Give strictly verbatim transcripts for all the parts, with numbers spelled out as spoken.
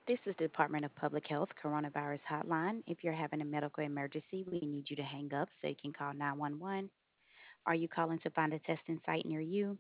This is the Department of Public Health Coronavirus Hotline. If you're having a medical emergency, we need you to hang up so you can call nine one one. Are you calling to find a testing site near you?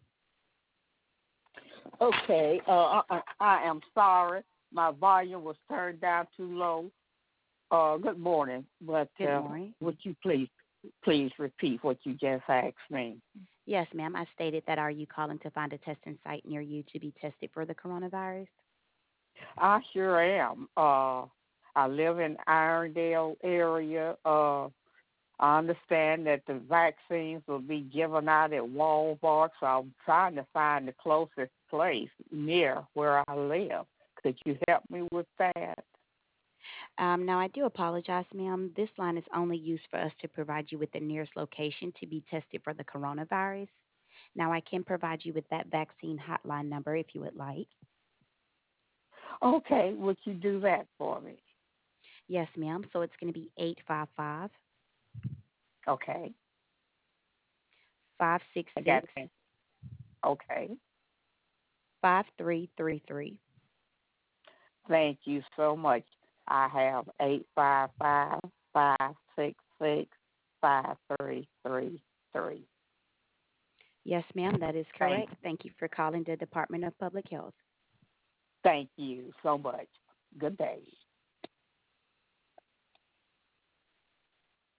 Okay, uh, I, I am sorry. My volume was turned down too low. Uh, good morning, but Good uh, morning. would you please, please repeat what you just asked me? Yes, ma'am. I stated that are you calling to find a testing site near you to be tested for the coronavirus? I sure am. Uh, I live in Irondale area. Uh, I understand that the vaccines will be given out at Walmart, so I'm trying to find the closest place near where I live. Could you help me with that? Um, now, I do apologize, ma'am. This line is only used for us to provide you with the nearest location to be tested for the coronavirus. Now, I can provide you with that vaccine hotline number if you would like. Okay, would you do that for me? Yes, ma'am. So it's going to be eight five five, Okay, five six I got six, it. Okay, five three three three. thank you so much. I have eight five five five six six five three three three. Yes, ma'am, that is Thank, correct. Thank you for calling the Department of Public Health. thank you so much. Good day.